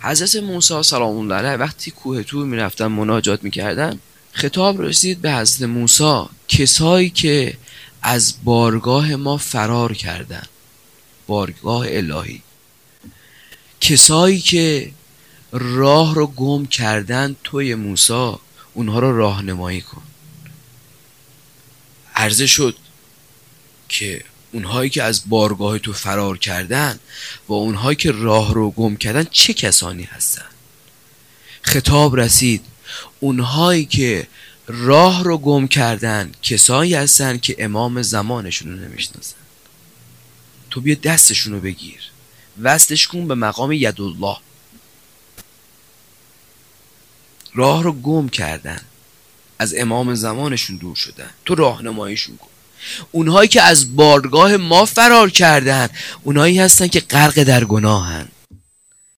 حضرت موسی سلام الله علیه وقتی کوه طور میرفتن مناجات میکردن، خطاب رسید به حضرت موسی کسایی که از بارگاه ما فرار کردن، بارگاه الهی، کسایی که راه رو گم کردن، توی موسی اونها رو راهنمایی کن. عرضه شد که اونهایی که از بارگاه تو فرار کردن و اونهایی که راه رو گم کردن چه کسانی هستن؟ خطاب رسید اونهایی که راه رو گم کردن کسایی هستن که امام زمانشون رو نمیشناسن. تو بیا دستشون رو بگیر، وصلش کن به مقام یدالله. راه رو گم کردن، از امام زمانشون دور شدن، تو راهنماییشون کن. اونهایی که از بارگاه ما فرار کردن اونهایی هستن که غرق در گناهن.